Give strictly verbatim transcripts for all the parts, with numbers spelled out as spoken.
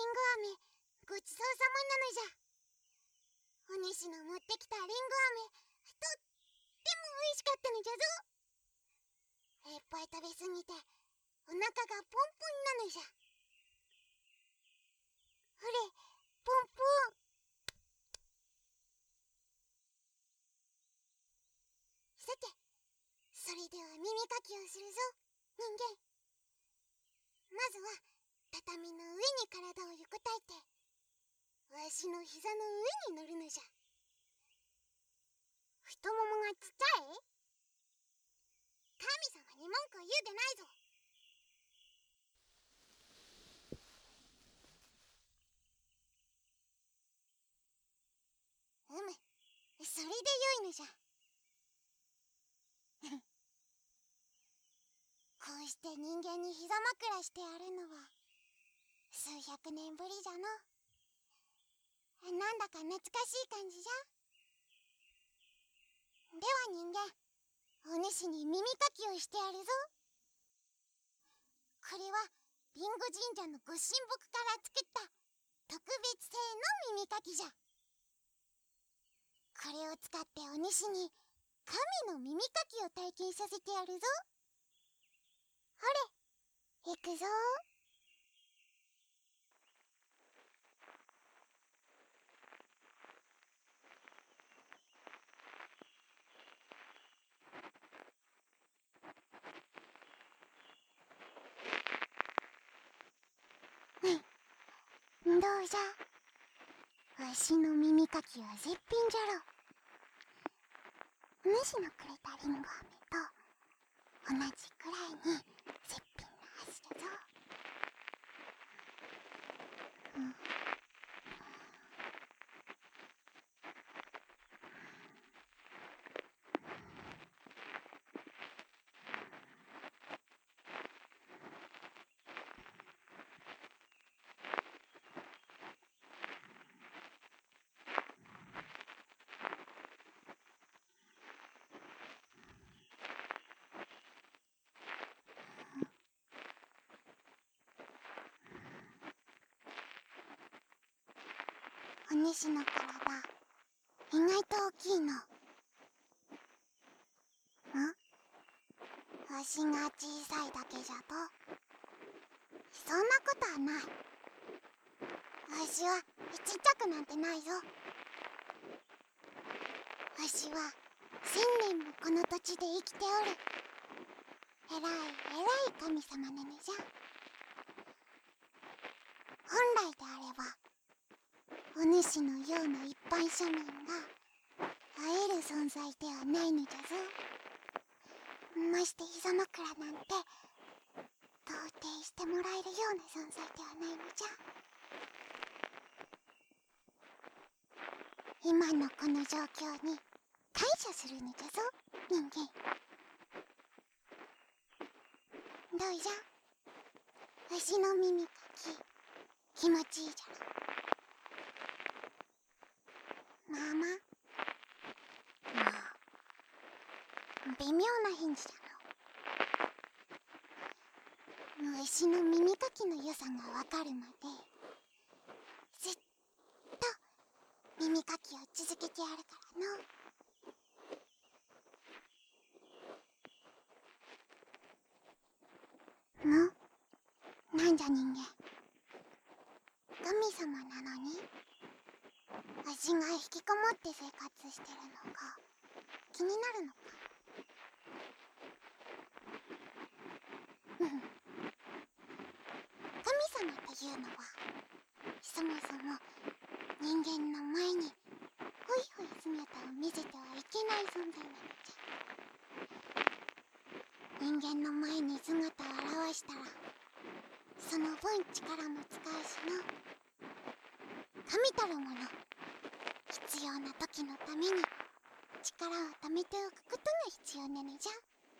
ンゴ飴ごちそうさまなのじゃ。お主の持ってきたリンゴ飴とっても美味しかったのじゃぞ。いっぱい食べすぎてお腹がポンポンなのじゃ。ほれポンポン。さてそれでは耳かきをするぞ人間。まずは畳の上に体を横たえてわしの膝の上に乗るのじゃ。太ももがちっちゃい？神様に文句を言うでないぞ。うむ、それでよいのじゃ。こうして人間に膝枕してやるのは数百年ぶりじゃの。なんだか懐かしい感じじゃ。では人間、お主に耳かきをしてやるぞ。これはリンゴ神社のご神木から作った特別製の耳かきじゃ。これを使ってお主に神の耳かきを体験させてやるぞ。ほれ、行くぞ。どうじゃ、わしの耳かきは絶品じゃろ。主のくれたリンゴ飴と同じくらいに絶品なはずだぞ。うん、お主の体意外と大きいの。ん？わしが小さいだけじゃと？そんなことはない。わしはちっちゃくなんてないぞ。わしは千年もこの土地で生きておる偉い偉い神様なのじゃ。本来であればお主のような一般庶民が会える存在ではないのじゃぞ。まして膝枕なんて到底してもらえるような存在ではないのじゃ。今のこの状況に感謝するのじゃぞ人間。どうじゃ、わしの耳かき気持ちいいじゃろ。まあまあ、もう微妙な返事じゃの。わしの耳かきの良さがわかるまでずっと耳かきを続けてやるからの。の、なんじゃ人間、神様なのにわしが引きこもって生活してるのが気になるのか。神様というのはそもそも人間の前にほいほい姿を見せてはいけない存在なのじゃ。人間の前に姿を現したらその分力も使うしの。神たるもの必要な時のために力を貯めておくことが必要なのじゃ。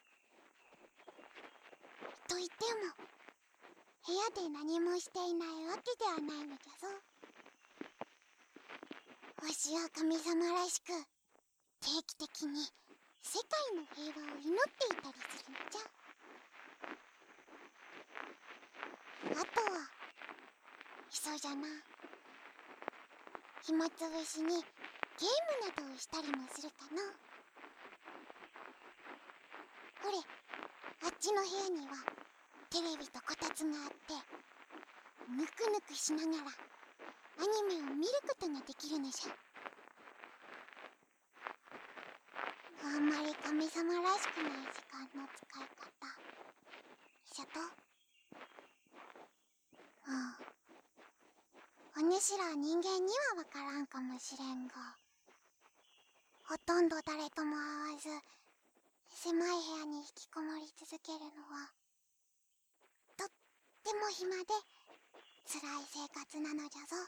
と言っても部屋で何もしていないわけではないのじゃぞ。わしは神様らしく定期的に世界の平和を祈っていたりするのじゃ。あとはそうじゃな。暇つぶしにゲームなどをしたりもするかな。ほれ、あっちの部屋にはテレビとこたつがあって、ぬくぬくしながらアニメを見ることができるのじゃ。あんまり神様らしくない時間の使い方しゃと。うん。お主ら人間にはわからんかもしれんが、ほとんど誰とも会わず狭い部屋に引きこもり続けるのはとっても暇で辛い生活なのじゃぞ。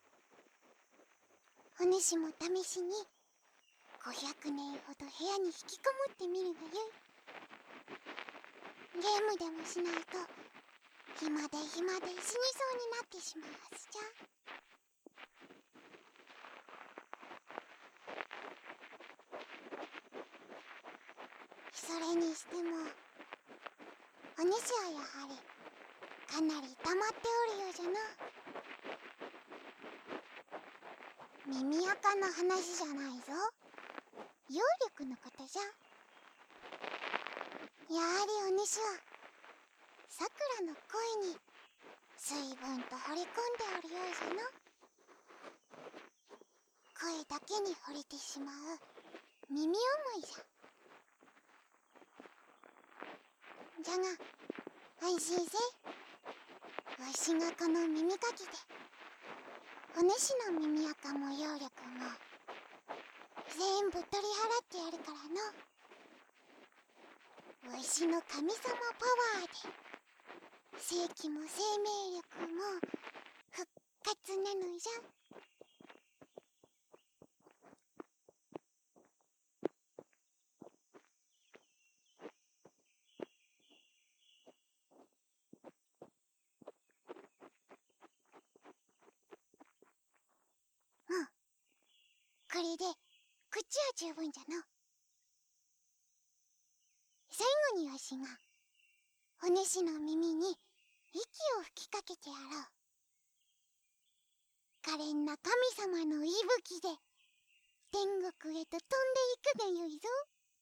お主も試しにごひゃくねんほど部屋に引きこもってみるがよい。ゲームでもしないと暇で暇で死にそうになってしまうはずじゃ。それにしてもお主はやはりかなり溜まっておるようじゃな。耳垢の話じゃないぞ。揚力のことじゃ。やはりお主はさくらの声に随分と惚れ込んでおるようじゃな。声だけに惚れてしまう耳思いじゃ。じゃが安心せい。わしがこの耳かきでお主の耳垢も揚力も全部取り払ってやるからの。わしの神様パワーで正気も生命力も復活なのじゃ。うん。これで口は十分じゃの。最後にわしがお主の耳に息を吹きかけてやろう。可憐な神様の息吹で天国へと飛んでいくがよいぞ。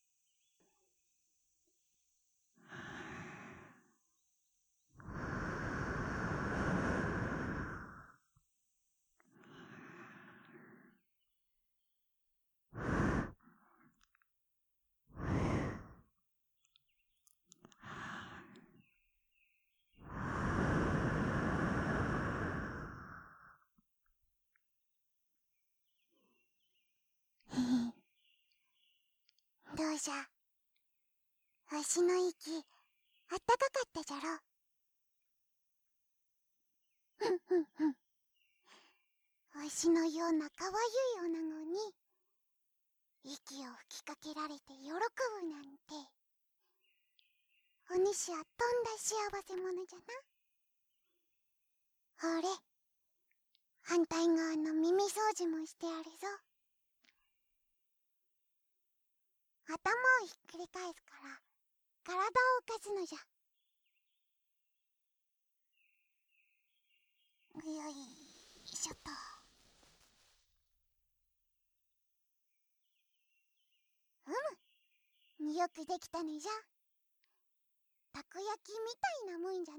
どうじゃ、わしの息あったかかったじゃろ。ふんふんふん。わしのようなかわゆい女子に息を吹きかけられて喜ぶなんて、お主はとんだ幸せ者じゃな。ほれ、反対側の耳掃除もしてやるぞ。頭をひっくり返すから体を浮かすのじゃ。よいしょっと。うむ、よくできたねじゃ。たこ焼きみたいなもんじゃの。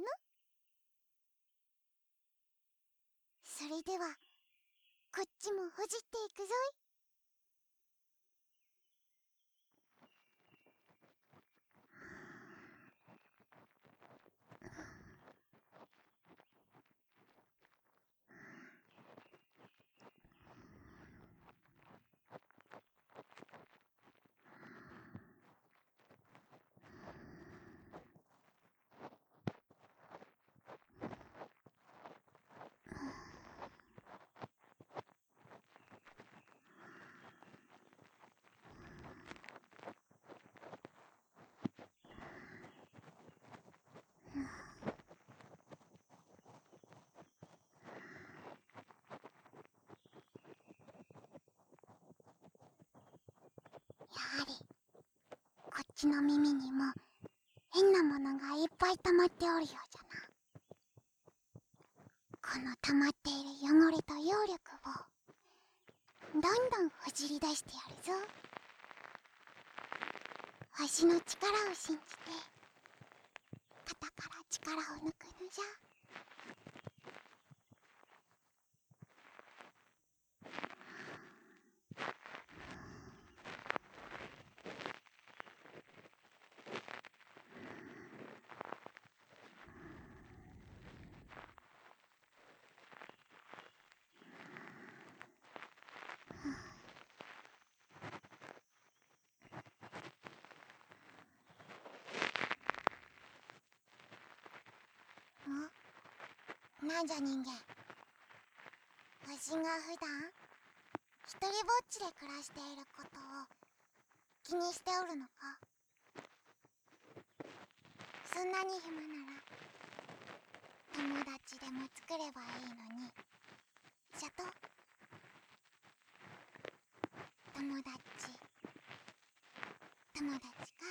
それではこっちもほじっていくぞい。やはりこっちの耳にも変なものがいっぱい溜まっておるようじゃな。ここの溜まっている汚れと揚力をどんどんほじり出してやるぞ。わしの力を信じて肩から力を抜くのじゃ。なんじゃ人間、わしが普段一人ぼっちで暮らしていることを気にしておるのか。そんなに暇なら友達でも作ればいいのにじゃと。友達友達か。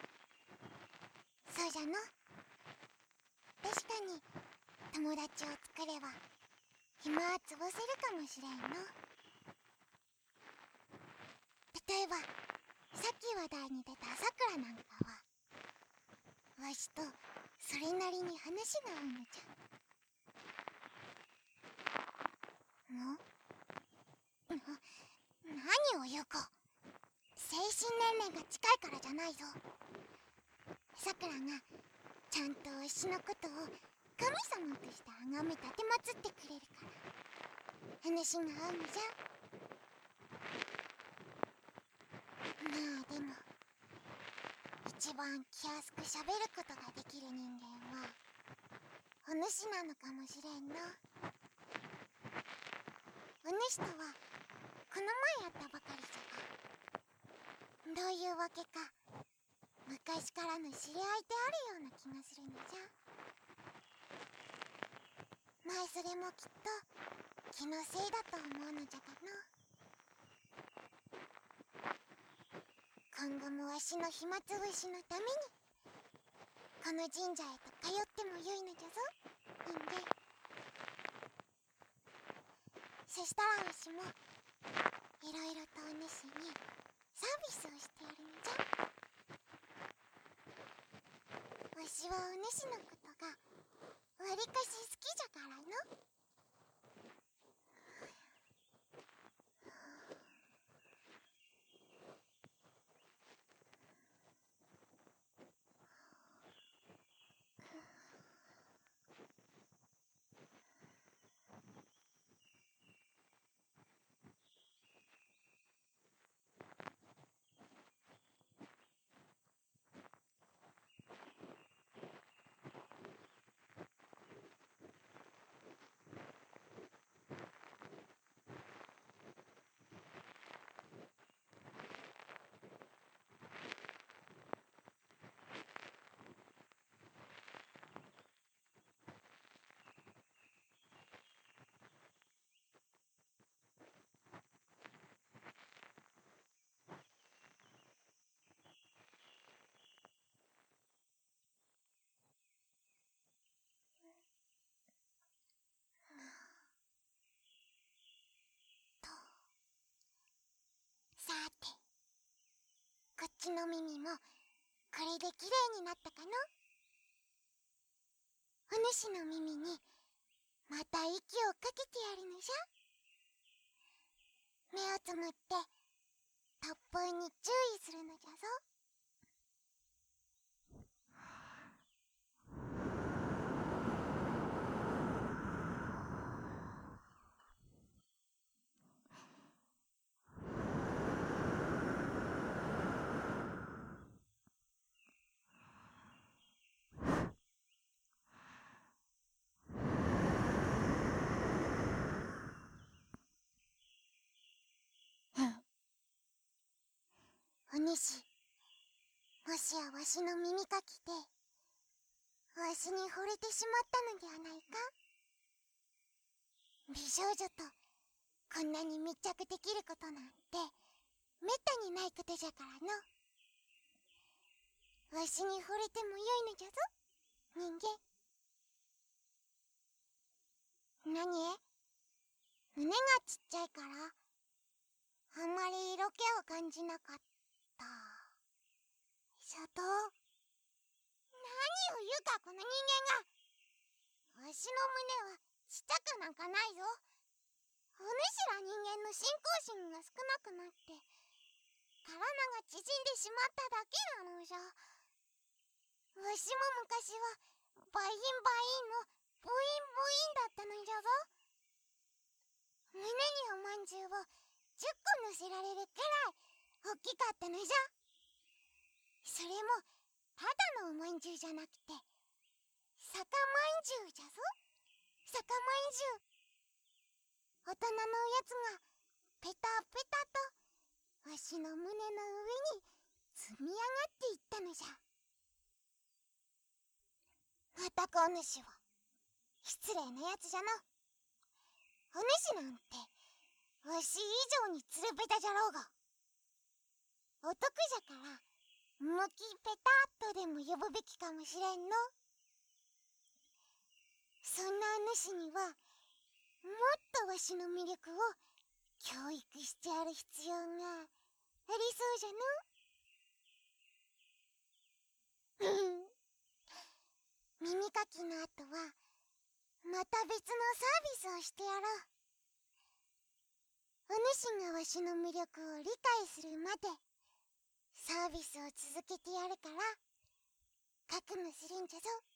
そうじゃの。確かに友達を作れば暇は潰せるかもしれんの。例えばさっき話題に出たさくらなんかはわしとそれなりに話が合うのじゃ。ん？な、何を言うか。精神年齢が近いからじゃないぞ。さくらがちゃんとわしのことを神様として崇め立てまつってくれるから話が合うのじゃ。まあでも一番気安くしゃべることができる人間はお主なのかもしれんの。お主とはこの前会ったばかりじゃが、どういうわけか昔からの知り合いであるような気がするのじゃ。まあそれもきっと気のせいだと思うのじゃがの。今後もわしの暇つぶしのためにこの神社へと通ってもよいのじゃぞ人間。そしたらわしもいろいろとお主にサービスをしてやるのじゃ。わしはお主のことがわりかし好きじゃからの。さて、こっちの耳もこれできれいになったかの。お主の耳にまた息をかけてやるのじゃ。目をつむって突風に注意するのじゃぞ。お主、もしやわしの耳かきでわしに惚れてしまったのではないか。美少女とこんなに密着できることなんてめったにないことじゃからの。わしに惚れてもよいのじゃぞ人間。ななに？胸がちっちゃいからあんまり色気を感じなかった。シャト？何を言うかこの人間が。わしの胸はちっちゃくなんかないぞ。お主ら人間の信仰心が少なくなって体が縮んでしまっただけなのじゃ。わしも昔はバインバインのボインボインだったのじゃぞ。胸におまんじゅうをじゅっこ乗せられるくらい大きかったのじゃ。それもただのおまんじゅうじゃなくて酒まんじゅうじゃぞ。酒まんじゅう。大人のやつがペタペタとわしの胸の上に積み上がっていったのじゃ。またくお主は失礼なやつじゃな。お主なんてわし以上につるべたじゃろうが。お得じゃからムキペタとでも呼ぶべきかもしれんの。そんなお主にはもっとわしの魅力を教育してやる必要がありそうじゃの。耳かきの後はまた別のサービスをしてやろう。お主がわしの魅力を理解するまでサービスを続けてやるから覚悟するんじゃぞ。